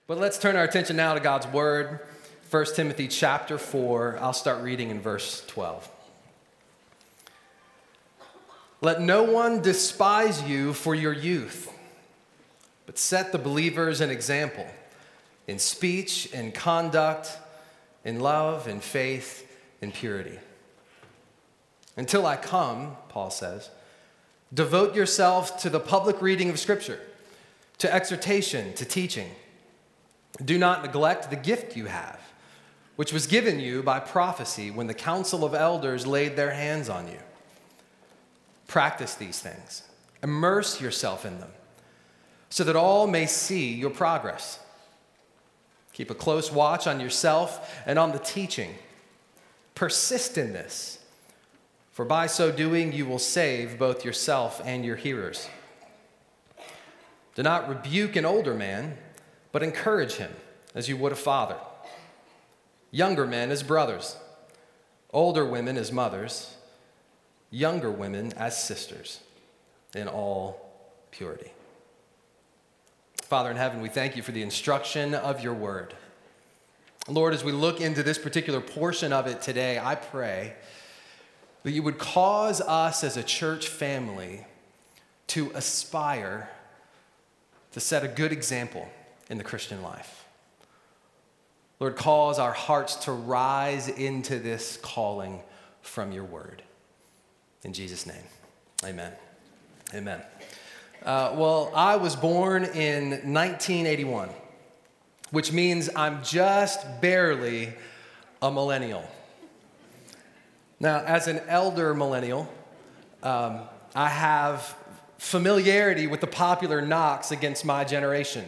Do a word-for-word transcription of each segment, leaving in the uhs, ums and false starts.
But let's turn our attention now to God's word. First Timothy chapter four. I'll start reading in verse twelve. Let no one despise you for your youth, but set the believers an example in speech, in conduct, in love, in faith, in purity. Until I come, Paul says, devote yourself to the public reading of Scripture, to exhortation, to teaching. Do not neglect the gift you have, which was given you by prophecy when the council of elders laid their hands on you. Practice these things. Immerse yourself in them, so that all may see your progress. Keep a close watch on yourself and on the teaching. Persist in this, for by so doing you will save both yourself and your hearers. Do not rebuke an older man, but encourage him as you would a father. Younger men as brothers, older women as mothers, younger women as sisters, in all purity. Father in heaven, we thank you for the instruction of your word. Lord, as we look into this particular portion of it today, I pray that you would cause us as a church family to aspire to set a good example in the Christian life. Lord, cause our hearts to rise into this calling from your word. In Jesus' name, amen. Amen. Uh, well, I was born in nineteen eighty-one, which means I'm just barely a millennial. Now, as an elder millennial, um, I have familiarity with the popular knocks against my generation.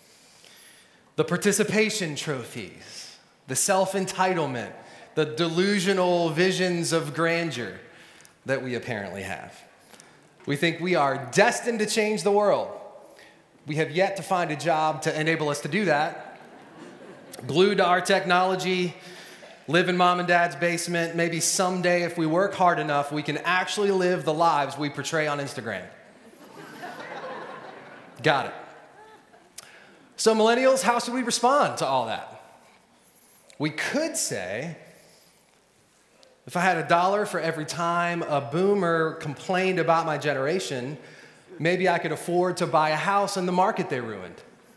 The participation trophies, the self-entitlement, the delusional visions of grandeur that we apparently have. We think we are destined to change the world. We have yet to find a job to enable us to do that. Glued to our technology, live in mom and dad's basement. Maybe someday, if we work hard enough, we can actually live the lives we portray on Instagram. Got it. So millennials, how should we respond to all that? We could say, if I had a dollar for every time a boomer complained about my generation, maybe I could afford to buy a house in the market they ruined.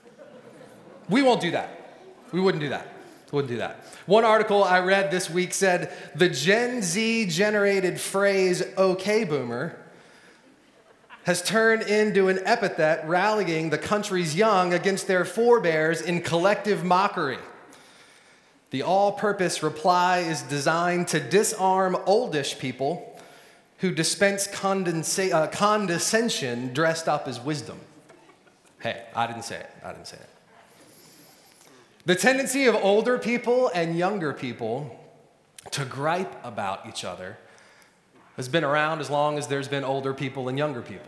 We won't do that. We wouldn't do that. Wouldn't do that. One article I read this week said, the Gen Z-generated phrase, okay, boomer, has turned into an epithet rallying the country's young against their forebears in collective mockery. The all-purpose reply is designed to disarm oldish people who dispense condensa- uh, condescension dressed up as wisdom. Hey, I didn't say it. I didn't say it. The tendency of older people and younger people to gripe about each other has been around as long as there's been older people and younger people.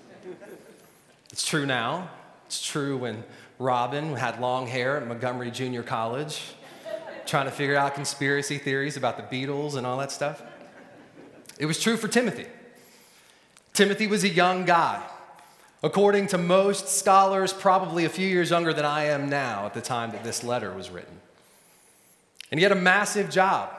It's true now. It's true when Robin had long hair at Montgomery Junior College, trying to figure out conspiracy theories about the Beatles and all that stuff. It was true for Timothy. Timothy was a young guy. According to most scholars, probably a few years younger than I am now at the time that this letter was written. And he had a massive job.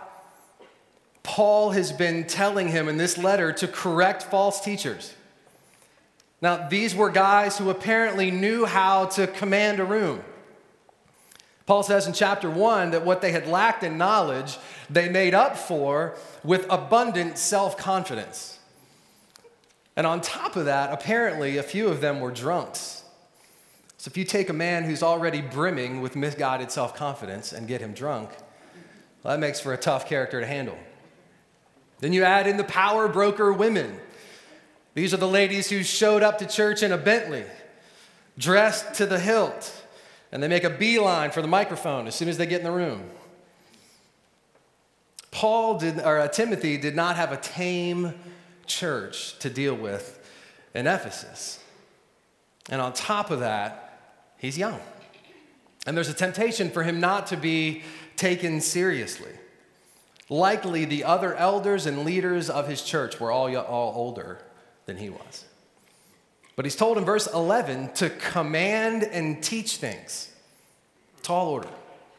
Paul has been telling him in this letter to correct false teachers. Now, these were guys who apparently knew how to command a room. Paul says in chapter one that what they had lacked in knowledge, they made up for with abundant self-confidence. And on top of that, apparently, a few of them were drunks. So if you take a man who's already brimming with misguided self-confidence and get him drunk, well, that makes for a tough character to handle. Then you add in the power broker women. These are the ladies who showed up to church in a Bentley, dressed to the hilt, and they make a beeline for the microphone as soon as they get in the room. Paul did, or uh, Timothy did not have a tame church to deal with in Ephesus. And on top of that, he's young. And there's a temptation for him not to be taken seriously. Likely the other elders and leaders of his church were all, all older than he was. But he's told in verse eleven to command and teach things. Tall order.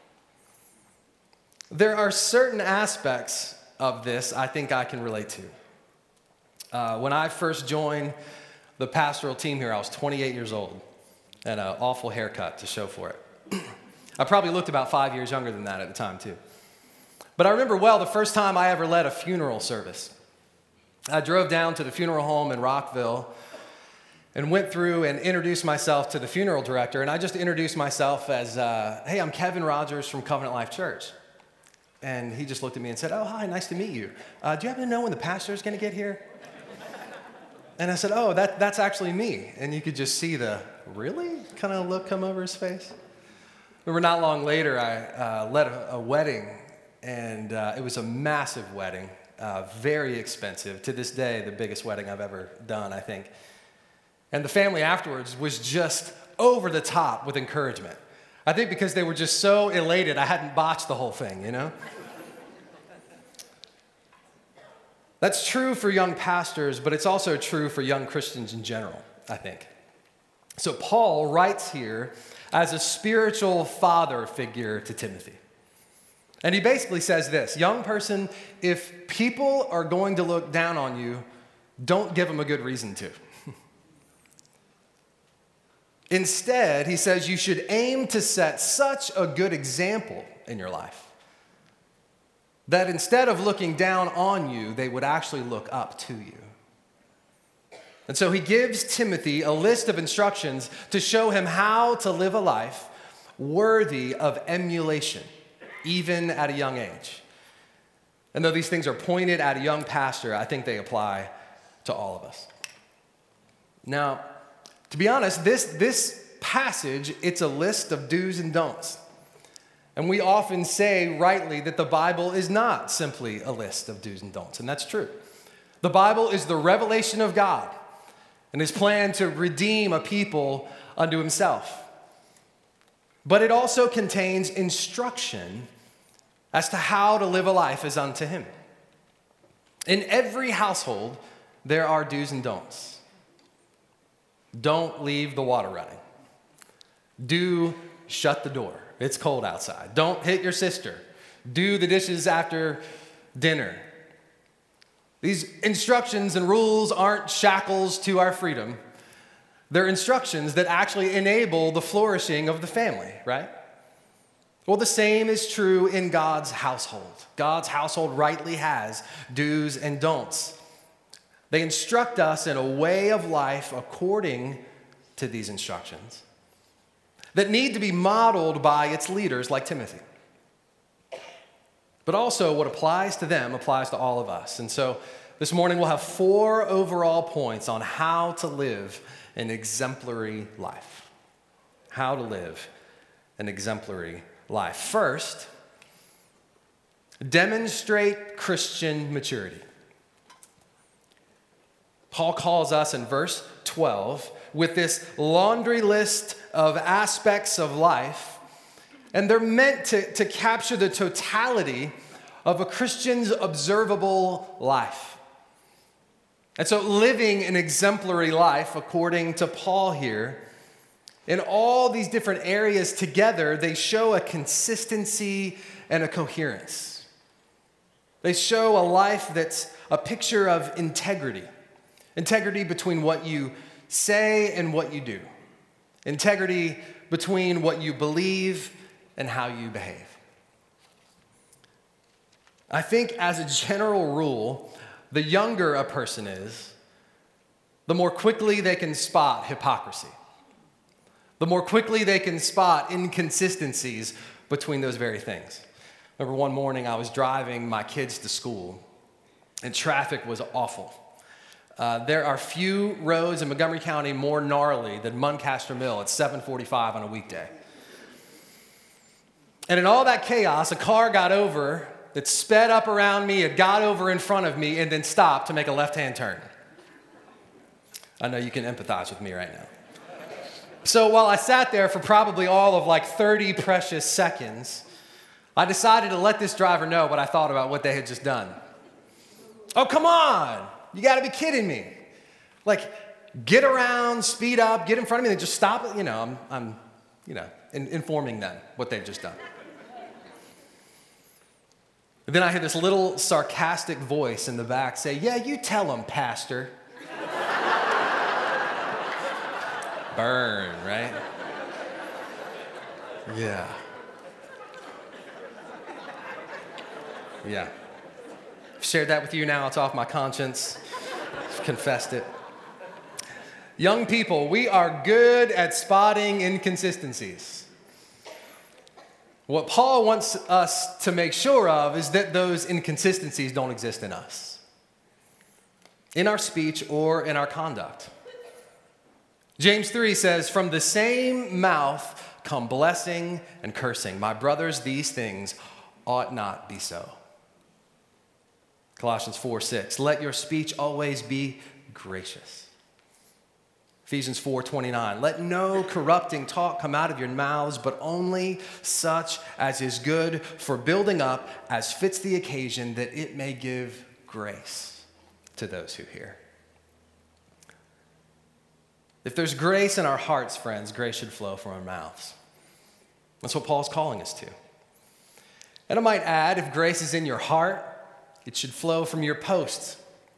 There are certain aspects of this I think I can relate to. Uh, when I first joined the pastoral team here, I was twenty-eight years old and an awful haircut to show for it. I probably looked about five years younger than that at the time, too. But I remember well the first time I ever led a funeral service. I drove down to the funeral home in Rockville and went through and introduced myself to the funeral director, and I just introduced myself as, uh, hey, I'm Kevin Rogers from Covenant Life Church. And he just looked at me and said, oh, hi, nice to meet you. Uh, do you happen to know when the pastor is going to get here? And I said, oh, that, that's actually me. And you could just see the, really? kind of look come over his face. Remember, not long later, I uh, led a, a wedding, and uh, it was a massive wedding, uh, very expensive. To this day, the biggest wedding I've ever done, I think. And the family afterwards was just over the top with encouragement. I think because they were just so elated, I hadn't botched the whole thing, you know? That's true for young pastors, but it's also true for young Christians in general, I think. So Paul writes here as a spiritual father figure to Timothy. And he basically says this, young person, if people are going to look down on you, don't give them a good reason to. Instead, he says you should aim to set such a good example in your life that instead of looking down on you, they would actually look up to you. And so he gives Timothy a list of instructions to show him how to live a life worthy of emulation, even at a young age. And though these things are pointed at a young pastor, I think they apply to all of us. Now, to be honest, this, this passage, it's a list of do's and don'ts. And we often say rightly that the Bible is not simply a list of do's and don'ts, and that's true. The Bible is the revelation of God and his plan to redeem a people unto himself. But it also contains instruction as to how to live a life as unto him. In every household, there are do's and don'ts. Don't leave the water running. Do shut the door. It's cold outside. Don't hit your sister. Do the dishes after dinner. These instructions and rules aren't shackles to our freedom. They're instructions that actually enable the flourishing of the family, right? Well, the same is true in God's household. God's household rightly has do's and don'ts. They instruct us in a way of life according to these instructions that need to be modeled by its leaders like Timothy. But also what applies to them applies to all of us. And so this morning we'll have four overall points on how to live an exemplary life. How to live an exemplary life. First, demonstrate Christian maturity. Paul calls us in verse twelve with this laundry list of aspects of life, and they're meant to, to capture the totality of a Christian's observable life. And so living an exemplary life, according to Paul here, in all these different areas together, they show a consistency and a coherence. They show a life that's a picture of integrity. Integrity between what you say and what you do. Integrity between what you believe and how you behave. I think as a general rule, the younger a person is, the more quickly they can spot hypocrisy. The more quickly they can spot inconsistencies between those very things. Remember one morning I was driving my kids to school and traffic was awful. Uh, there are few roads in Montgomery County more gnarly than Muncaster Mill at seven forty-five on a weekday. And in all that chaos, a car got over that sped up around me, it got over in front of me, and then stopped to make a left-hand turn. I know you can empathize with me right now. So while I sat there for probably all of like thirty precious seconds, I decided to let this driver know what I thought about what they had just done. Oh, come on! You got to be kidding me. Like, get around, speed up, get in front of me, and just stop it. You know, I'm, I'm, you know, in, informing them what they've just done. And then I hear this little sarcastic voice in the back say, yeah, you tell them, Pastor. Burn, right? Yeah. Yeah. I've shared that with you now. It's off my conscience. I've confessed it. Young people, we are good at spotting inconsistencies. What Paul wants us to make sure of is that those inconsistencies don't exist in us, in our speech or in our conduct. James three says, from the same mouth come blessing and cursing. My brothers, these things ought not be so. Colossians four six, let your speech always be gracious. Ephesians four twenty-nine, let no corrupting talk come out of your mouths, but only such as is good for building up as fits the occasion, that it may give grace to those who hear. If there's grace in our hearts, friends, grace should flow from our mouths. That's what Paul's calling us to. And I might add, if grace is in your heart, it should flow from your posts.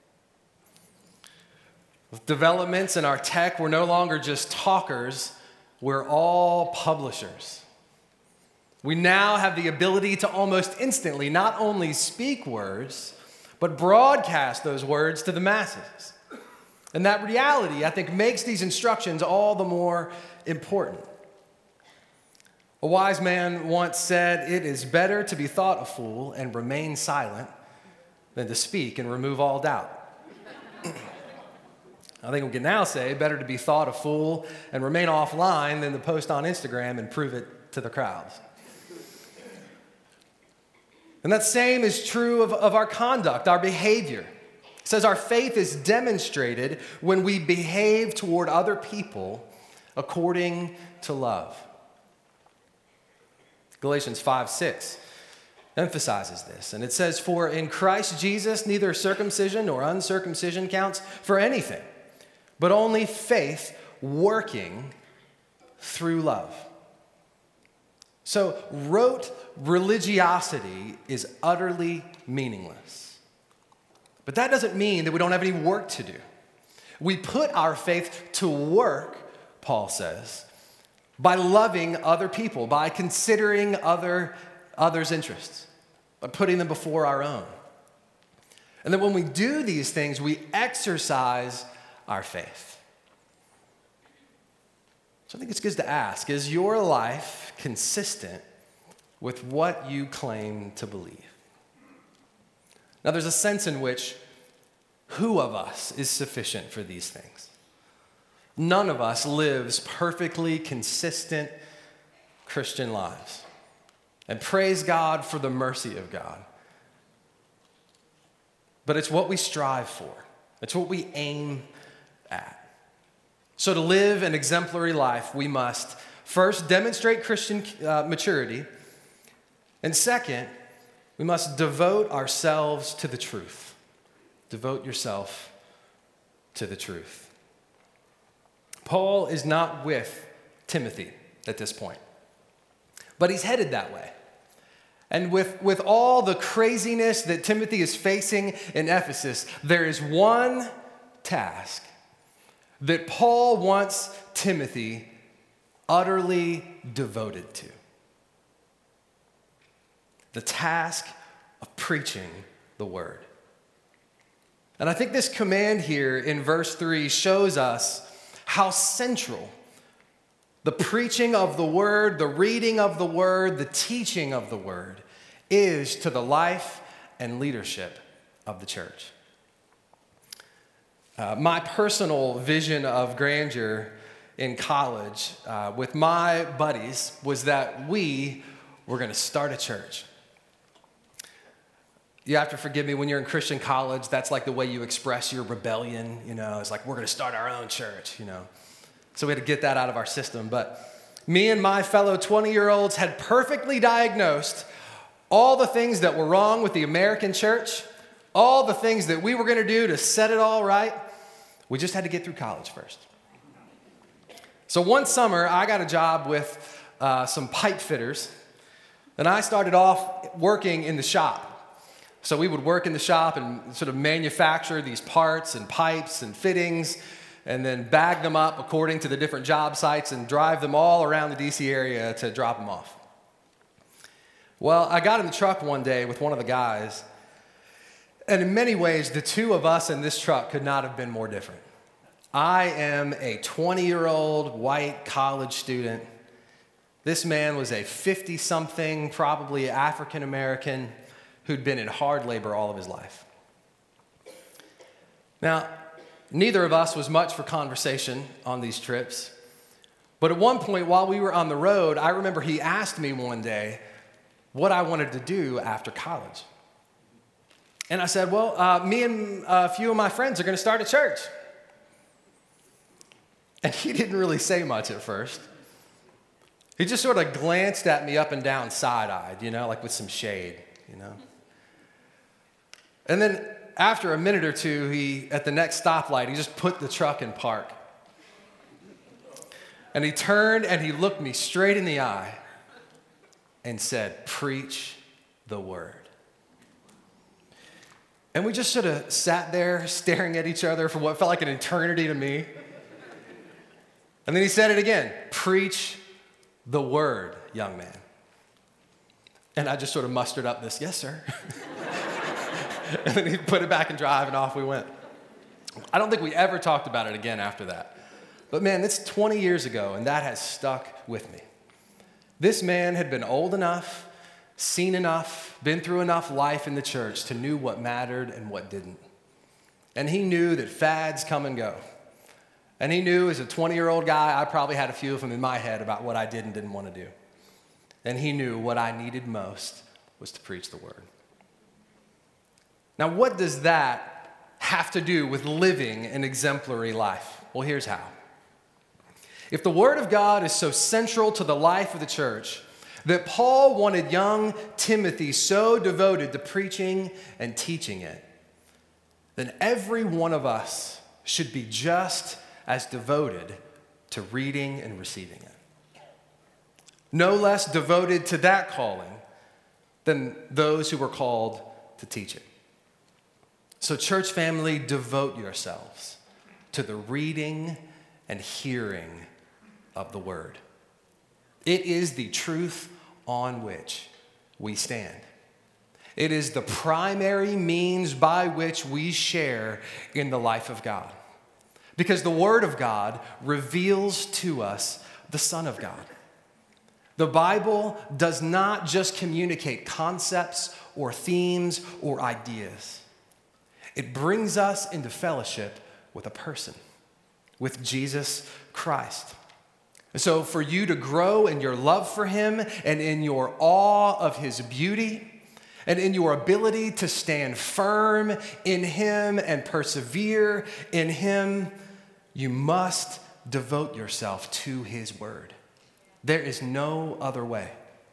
With developments in our tech, we're no longer just talkers, we're all publishers. We now have the ability to almost instantly not only speak words, but broadcast those words to the masses. And that reality, I think, makes these instructions all the more important. A wise man once said, it is better to be thought a fool and remain silent than to speak and remove all doubt. I think we can now say, better to be thought a fool and remain offline than to post on Instagram and prove it to the crowds. And that same is true of, of our conduct, our behavior. It says our faith is demonstrated when we behave toward other people according to love. Galatians five six emphasizes this, and it says, for in Christ Jesus neither circumcision nor uncircumcision counts for anything, but only faith working through love. So rote religiosity is utterly meaningless. But that doesn't mean that we don't have any work to do. We put our faith to work, Paul says, by loving other people, by considering other, others' interests, by putting them before our own. And then when we do these things, we exercise our faith. So I think it's good to ask, is your life consistent with what you claim to believe? Now, there's a sense in which who of us is sufficient for these things? None of us lives perfectly consistent Christian lives. And praise God for the mercy of God. But it's what we strive for. It's what we aim at. So to live an exemplary life, we must first demonstrate Christian uh, maturity. And second, we must devote ourselves to the truth. Devote yourself to the truth. Paul is not with Timothy at this point, but he's headed that way. And with, with all the craziness that Timothy is facing in Ephesus, there is one task that Paul wants Timothy utterly devoted to. The task of preaching the word. And I think this command here in verse three shows us how central the preaching of the word, the reading of the word, the teaching of the word is to the life and leadership of the church. Uh, my personal vision of grandeur in college uh, with my buddies was that we were going to start a church. You have to forgive me, when you're in Christian college, that's like the way you express your rebellion, you know, it's like, we're going to start our own church, you know. So we had to get that out of our system. But me and my fellow twenty-year-olds had perfectly diagnosed all the things that were wrong with the American church, all the things that we were going to do to set it all right. We just had to get through college first. So one summer, I got a job with uh, some pipe fitters, and I started off working in the shop. So we would work in the shop and sort of manufacture these parts and pipes and fittings, and then bag them up according to the different job sites and drive them all around the D C area to drop them off. Well, I got in the truck one day with one of the guys, and in many ways, the two of us in this truck could not have been more different. I am a twenty-year-old white college student. This man was a fifty-something, probably African-American, who'd been in hard labor all of his life. Now, neither of us was much for conversation on these trips, but at one point while we were on the road, I remember he asked me one day what I wanted to do after college. And I said, well, uh, me and a few of my friends are going to start a church. And he didn't really say much at first. He just sort of glanced at me up and down side-eyed, you know, like with some shade, you know. And then after a minute or two, he, at the next stoplight, he just put the truck in park. And he turned and he looked me straight in the eye and said, "Preach the word." And we just sort of sat there staring at each other for what felt like an eternity to me. And then he said it again, "Preach the word, young man." And I just sort of mustered up this, "Yes, sir." And then he put it back in drive and off we went. I don't think we ever talked about it again after that. But man, it's twenty years ago, and that has stuck with me. This man had been old enough, seen enough, been through enough life in the church to know what mattered and what didn't. And he knew that fads come and go. And he knew as a twenty-year-old guy, I probably had a few of them in my head about what I did and didn't want to do. And he knew what I needed most was to preach the word. Now, what does that have to do with living an exemplary life? Well, here's how. If the word of God is so central to the life of the church that Paul wanted young Timothy so devoted to preaching and teaching it, then every one of us should be just as devoted to reading and receiving it. No less devoted to that calling than those who were called to teach it. So, church family, devote yourselves to the reading and hearing of the word. It is the truth on which we stand. It is the primary means by which we share in the life of God. Because the word of God reveals to us the Son of God. The Bible does not just communicate concepts or themes or ideas. It brings us into fellowship with a person, with Jesus Christ. And so for you to grow in your love for him and in your awe of his beauty and in your ability to stand firm in him and persevere in him, you must devote yourself to his word. There is no other way.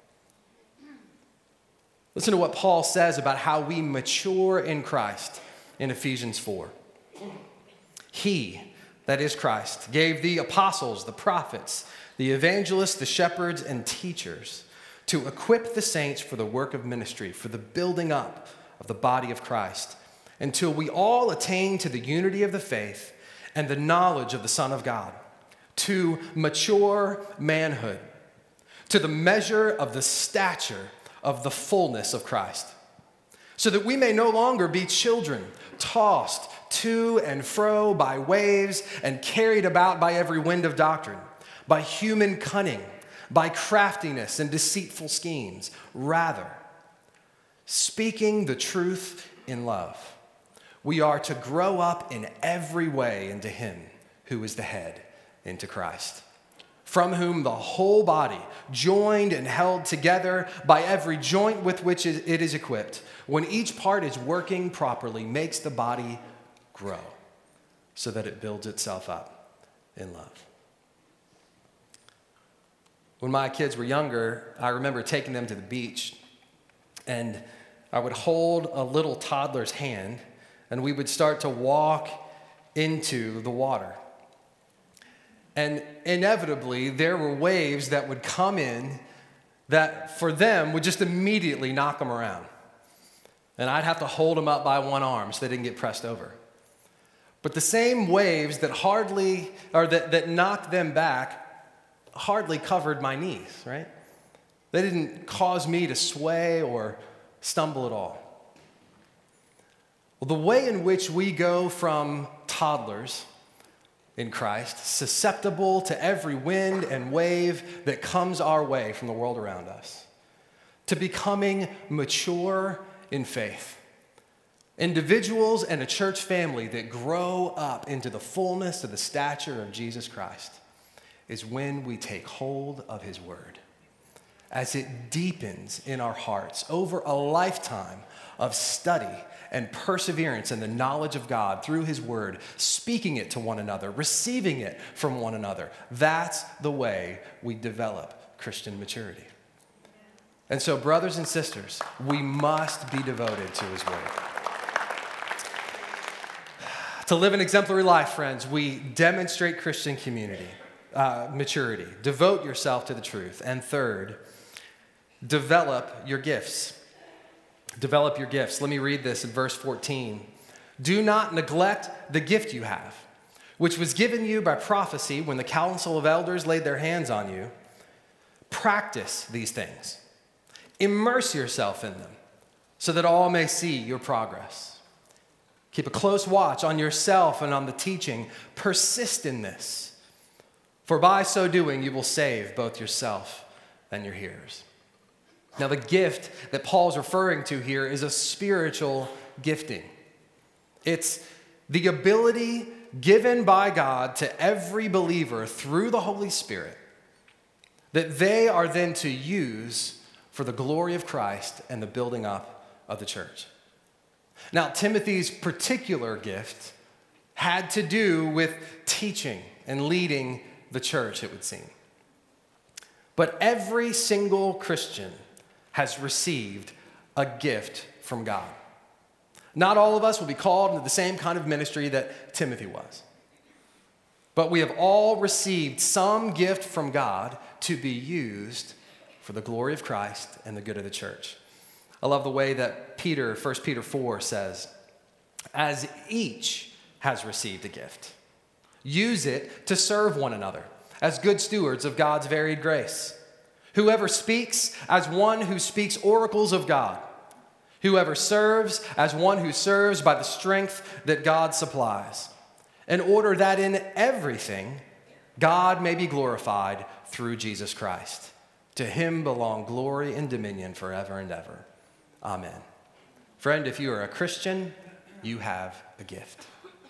Listen to what Paul says about how we mature in Christ in Ephesians four. He, that is Christ, gave the apostles, the prophets, the evangelists, the shepherds, and teachers to equip the saints for the work of ministry, for the building up of the body of Christ, until we all attain to the unity of the faith and the knowledge of the Son of God, to mature manhood, to the measure of the stature of the fullness of Christ, so that we may no longer be children, tossed to and fro by waves and carried about by every wind of doctrine, by human cunning, by craftiness and deceitful schemes. Rather, speaking the truth in love, we are to grow up in every way into him who is the head, into Christ, from whom the whole body, joined and held together by every joint with which it is equipped, when each part is working properly, makes the body grow so that it builds itself up in love. When my kids were younger, I remember taking them to the beach, and I would hold a little toddler's hand, and we would start to walk into the water. And inevitably, there were waves that would come in that for them would just immediately knock them around. And I'd have to hold them up by one arm so they didn't get pressed over. But the same waves that hardly, or that, that knocked them back, hardly covered my knees, right? They didn't cause me to sway or stumble at all. Well, the way in which we go from toddlers in Christ, susceptible to every wind and wave that comes our way from the world around us, to becoming mature in faith. Individuals and a church family that grow up into the fullness of the stature of Jesus Christ is when we take hold of his word, as it deepens in our hearts over a lifetime of study and perseverance in the knowledge of God through his word, speaking it to one another, receiving it from one another. That's the way we develop Christian maturity. And so, brothers and sisters, we must be devoted to his word. To live an exemplary life, friends, we demonstrate Christian community, uh, maturity. Devote yourself to the truth. And third, develop your gifts. Develop your gifts. Let me read this in verse fourteen. Do not neglect the gift you have, which was given you by prophecy when the council of elders laid their hands on you. Practice these things. Immerse yourself in them so that all may see your progress. Keep a close watch on yourself and on the teaching. Persist in this, for by so doing you will save both yourself and your hearers. Now, the gift that Paul's referring to here is a spiritual gifting. It's the ability given by God to every believer through the Holy Spirit that they are then to use for the glory of Christ and the building up of the church. Now, Timothy's particular gift had to do with teaching and leading the church, it would seem. But every single Christian has received a gift from God. Not all of us will be called into the same kind of ministry that Timothy was. But we have all received some gift from God to be used for the glory of Christ and the good of the church. I love the way that Peter, First Peter four says, as each has received a gift, use it to serve one another as good stewards of God's varied grace. Whoever speaks, as one who speaks oracles of God. Whoever serves, as one who serves by the strength that God supplies, in order that in everything God may be glorified through Jesus Christ. To him belong glory and dominion forever and ever. Amen. Friend, if you are a Christian, you have a gift.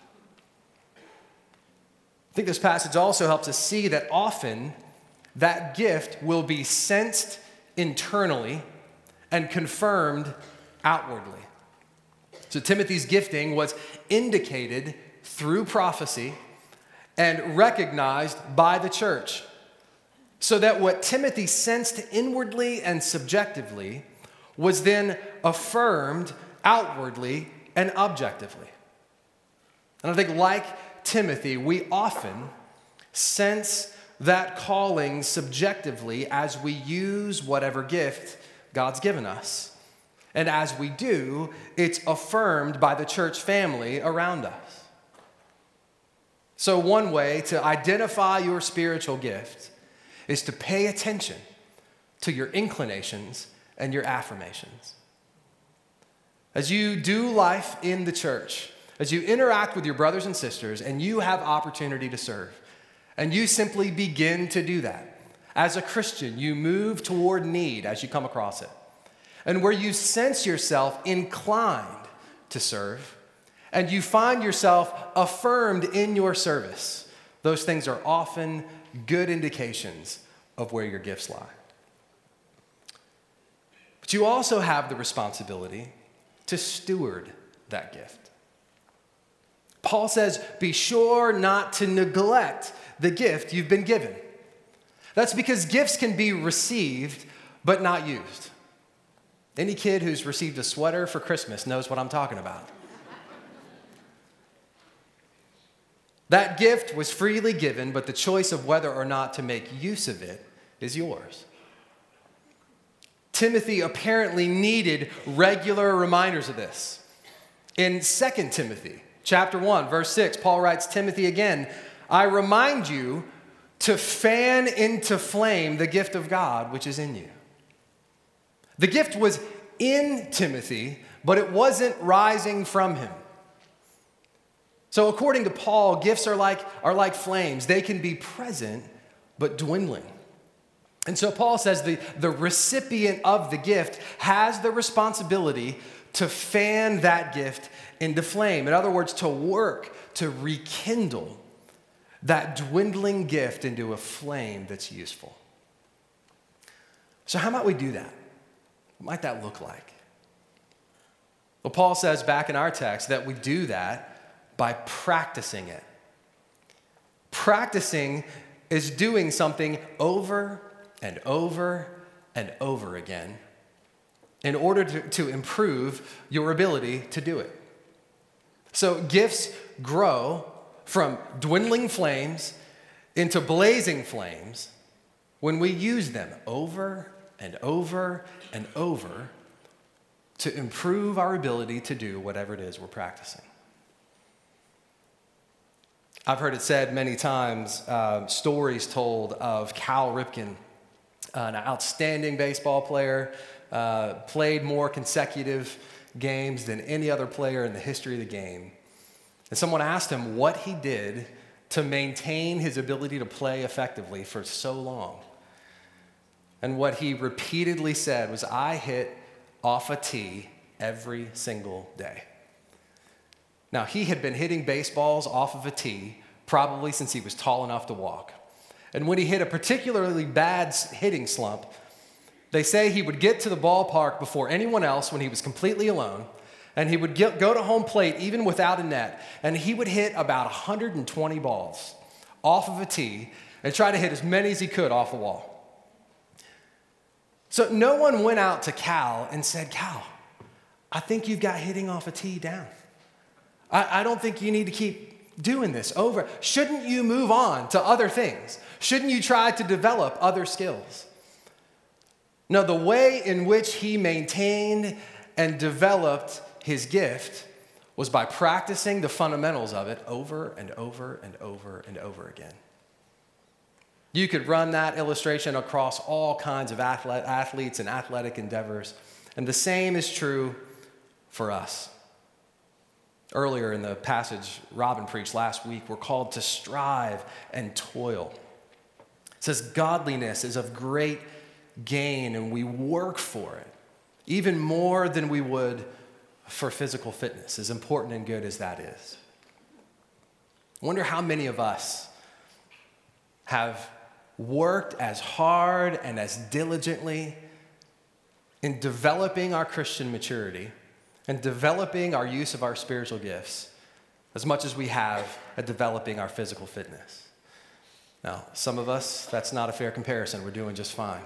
I think this passage also helps us see that often that gift will be sensed internally and confirmed outwardly. So Timothy's gifting was indicated through prophecy and recognized by the church, so that what Timothy sensed inwardly and subjectively was then affirmed outwardly and objectively. And I think, like Timothy, we often sense that calling subjectively as we use whatever gift God's given us. And as we do, it's affirmed by the church family around us. So one way to identify your spiritual gift is to pay attention to your inclinations and your affirmations. As you do life in the church, as you interact with your brothers and sisters, and you have opportunity to serve, and you simply begin to do that. As a Christian, you move toward need as you come across it. And where you sense yourself inclined to serve, and you find yourself affirmed in your service, those things are often good indications of where your gifts lie. But you also have the responsibility to steward that gift. Paul says, be sure not to neglect the gift you've been given. That's because gifts can be received, but not used. Any kid who's received a sweater for Christmas knows what I'm talking about. That gift was freely given, but the choice of whether or not to make use of it is yours. Timothy apparently needed regular reminders of this. In Second Timothy chapter one, verse six, Paul writes, Timothy again, I remind you to fan into flame the gift of God which is in you. The gift was in Timothy, but it wasn't rising from him. So according to Paul, gifts are like, are like flames. They can be present, but dwindling. And so Paul says the, the recipient of the gift has the responsibility to fan that gift into flame. In other words, to work, to rekindle that dwindling gift into a flame that's useful. So how might we do that? What might that look like? Well, Paul says back in our text that we do that by practicing it. Practicing is doing something over and over and over again in order to, to improve your ability to do it. So gifts grow from dwindling flames into blazing flames when we use them over and over and over to improve our ability to do whatever it is we're practicing. I've heard it said many times, uh, stories told of Cal Ripken, an outstanding baseball player, uh, played more consecutive games than any other player in the history of the game. And someone asked him what he did to maintain his ability to play effectively for so long. And what he repeatedly said was, I hit off a tee every single day. Now, he had been hitting baseballs off of a tee probably since he was tall enough to walk. And when he hit a particularly bad hitting slump, they say he would get to the ballpark before anyone else when he was completely alone, and he would get, go to home plate even without a net, and he would hit about one hundred twenty balls off of a tee and try to hit as many as he could off the wall. So no one went out to Cal and said, Cal, I think you've got hitting off a tee down. I, I don't think you need to keep doing this over. Shouldn't you move on to other things? Shouldn't you try to develop other skills? No, the way in which he maintained and developed his gift was by practicing the fundamentals of it over and over and over and over again. You could run that illustration across all kinds of athletes and athletic endeavors, and the same is true for us. Earlier in the passage Robin preached last week, we're called to strive and toil. It says godliness is of great gain, and we work for it, even more than we would for physical fitness, as important and good as that is. I wonder how many of us have worked as hard and as diligently in developing our Christian maturity and developing our use of our spiritual gifts as much as we have at developing our physical fitness. Now, some of us, that's not a fair comparison. We're doing just fine.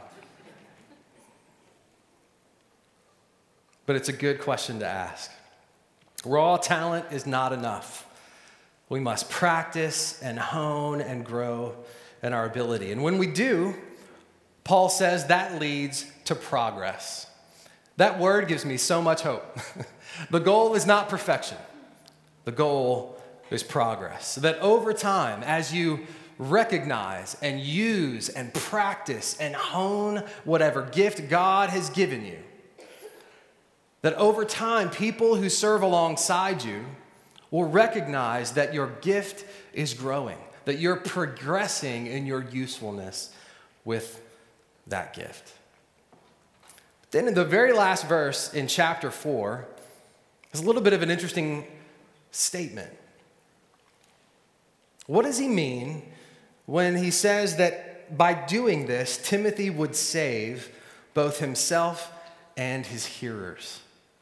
But it's a good question to ask. Raw talent is not enough. We must practice and hone and grow in our ability. And when we do, Paul says that leads to progress. That word gives me so much hope. The goal is not perfection. The goal is progress. So that over time, as you recognize and use and practice and hone whatever gift God has given you, that over time, people who serve alongside you will recognize that your gift is growing, that you're progressing in your usefulness with that gift. Then in the very last verse in chapter four, there's a little bit of an interesting statement. What does he mean when he says that by doing this, Timothy would save both himself and his hearers?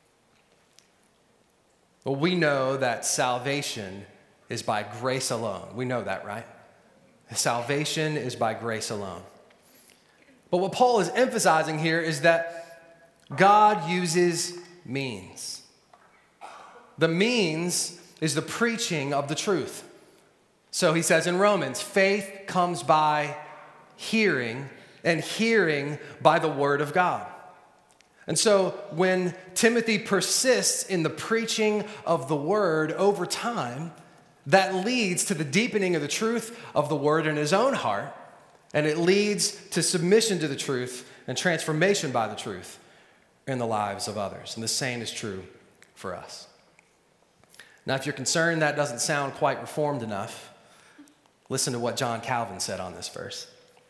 Well, we know that salvation is by grace alone. We know that, right? Salvation is by grace alone. But what Paul is emphasizing here is that God uses means. The means is the preaching of the truth. So he says in Romans, faith comes by hearing, and hearing by the word of God. And so when Timothy persists in the preaching of the word over time, that leads to the deepening of the truth of the word in his own heart, and it leads to submission to the truth and transformation by the truth in the lives of others. And the same is true for us. Now, if you're concerned that doesn't sound quite reformed enough, listen to what John Calvin said on this verse.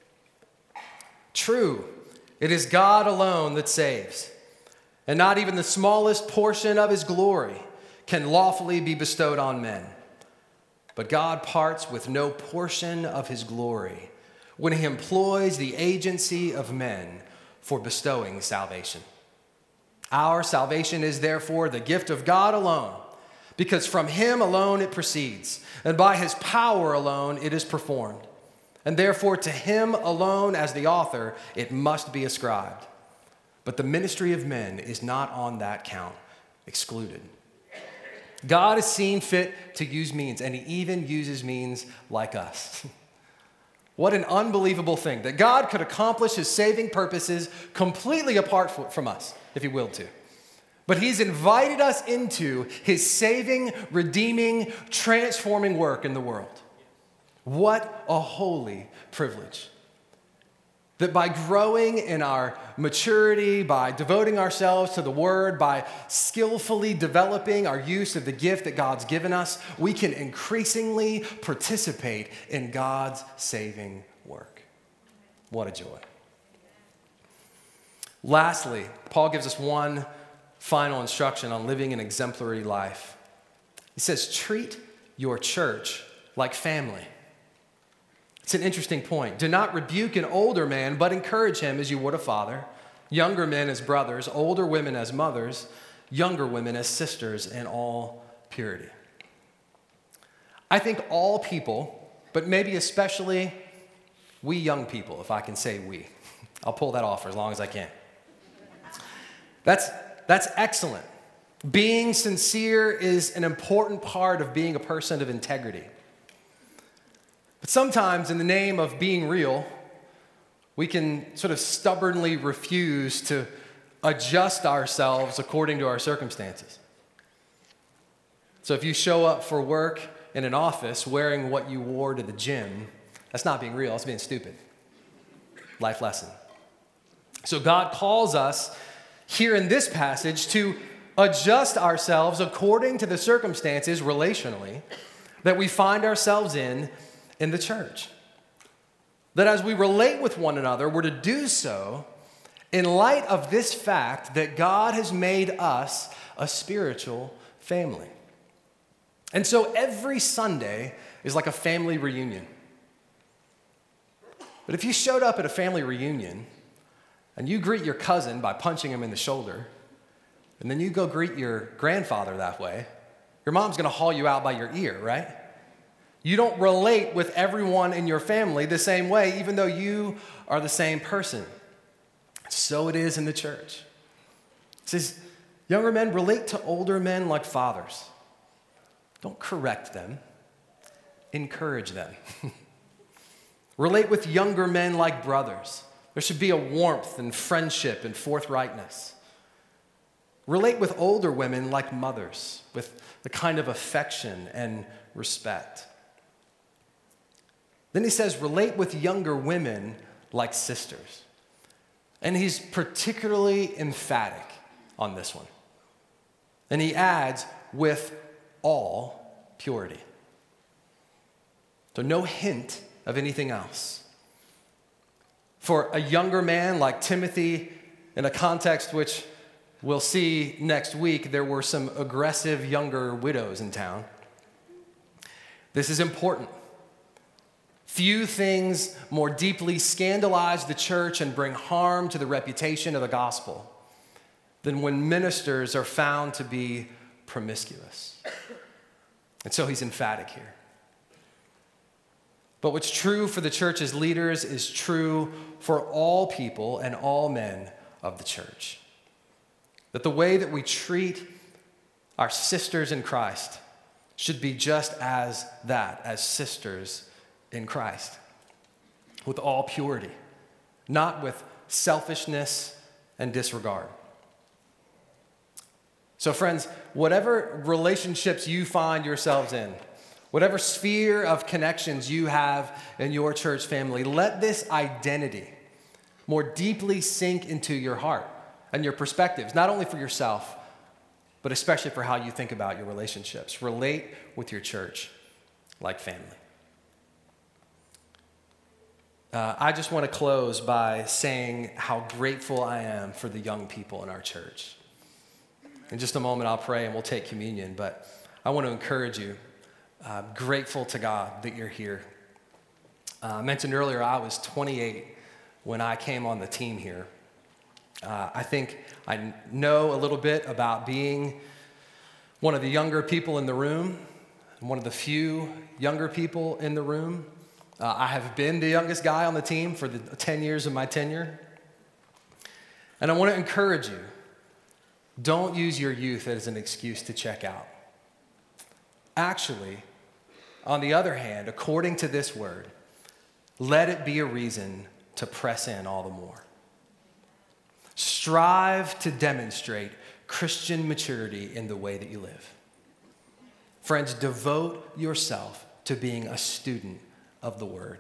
True, it is God alone that saves, and not even the smallest portion of his glory can lawfully be bestowed on men. But God parts with no portion of his glory when he employs the agency of men for bestowing salvation. Our salvation is therefore the gift of God alone, because from him alone it proceeds, and by his power alone it is performed. And therefore to him alone as the author it must be ascribed. But the ministry of men is not on that count excluded. God has seen fit to use means, and he even uses means like us. What an unbelievable thing that God could accomplish his saving purposes completely apart from us, if he willed to. But he's invited us into his saving, redeeming, transforming work in the world. What a holy privilege. That by growing in our maturity, by devoting ourselves to the word, by skillfully developing our use of the gift that God's given us, we can increasingly participate in God's saving work. What a joy. Lastly, Paul gives us one final instruction on living an exemplary life. He says, treat your church like family. It's an interesting point. Do not rebuke an older man, but encourage him as you would a father, younger men as brothers, older women as mothers, younger women as sisters in all purity. I think all people, but maybe especially we young people, if I can say we. I'll pull that off for as long as I can. That's, that's excellent. Being sincere is an important part of being a person of integrity. But sometimes in the name of being real, we can sort of stubbornly refuse to adjust ourselves according to our circumstances. So if you show up for work in an office wearing what you wore to the gym, that's not being real, that's being stupid. Life lesson. So God calls us here in this passage to adjust ourselves according to the circumstances relationally that we find ourselves in in the church. That as we relate with one another, we're to do so in light of this fact that God has made us a spiritual family. And so every Sunday is like a family reunion. But if you showed up at a family reunion and you greet your cousin by punching him in the shoulder, and then you go greet your grandfather that way, your mom's going to haul you out by your ear, right? You don't relate with everyone in your family the same way, even though you are the same person. So it is in the church. It says, younger men, relate to older men like fathers. Don't correct them. Encourage them. Relate with younger men like brothers. There should be a warmth and friendship and forthrightness. Relate with older women like mothers, with the kind of affection and respect. Then he says, relate with younger women like sisters. And he's particularly emphatic on this one. And he adds, with all purity. So no hint of anything else. For a younger man like Timothy, in a context which we'll see next week, there were some aggressive younger widows in town. This is important. Few things more deeply scandalize the church and bring harm to the reputation of the gospel than when ministers are found to be promiscuous. And so he's emphatic here. But what's true for the church's leaders is true for all people and all men of the church. That the way that we treat our sisters in Christ should be just as that, as sisters in Christ, with all purity, not with selfishness and disregard. So friends, whatever relationships you find yourselves in, whatever sphere of connections you have in your church family, let this identity more deeply sink into your heart and your perspectives, not only for yourself, but especially for how you think about your relationships. Relate with your church like family. Uh, I just want to close by saying how grateful I am for the young people in our church. In just a moment, I'll pray and we'll take communion, but I want to encourage you. I'm grateful to God that you're here. Uh, I mentioned earlier I was twenty-eight when I came on the team here. Uh, I think I know a little bit about being one of the younger people in the room, one of the few younger people in the room. Uh, I have been the youngest guy on the team for the ten years of my tenure. And I want to encourage you, don't use your youth as an excuse to check out. Actually, on the other hand, according to this word, let it be a reason to press in all the more. Strive to demonstrate Christian maturity in the way that you live. Friends, devote yourself to being a student of the word.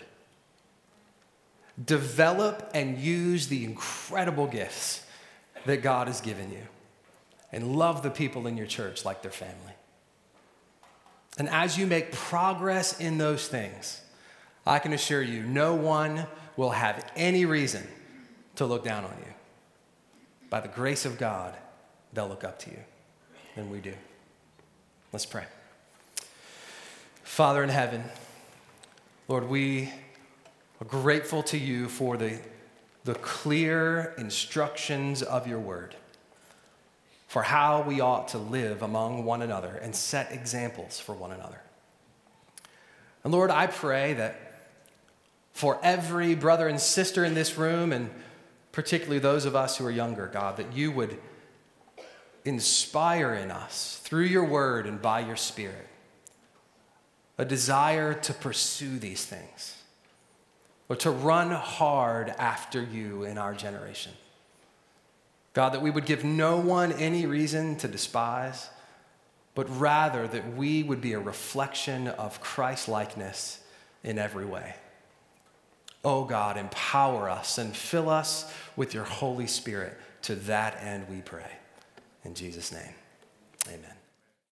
Develop and use the incredible gifts that God has given you, and love the people in your church like their family. And as you make progress in those things, I can assure you, no one will have any reason to look down on you. By the grace of God, they'll look up to you, and we do. Let's pray. Father in heaven, Lord, we are grateful to you for the, the clear instructions of your word, for how we ought to live among one another and set examples for one another. And Lord, I pray that for every brother and sister in this room, and particularly those of us who are younger, God, that you would inspire in us through your word and by your Spirit a desire to pursue these things, or to run hard after you in our generation. God, that we would give no one any reason to despise, but rather that we would be a reflection of Christ-likeness in every way. Oh God, empower us and fill us with your Holy Spirit. To that end we pray. In Jesus' name, amen.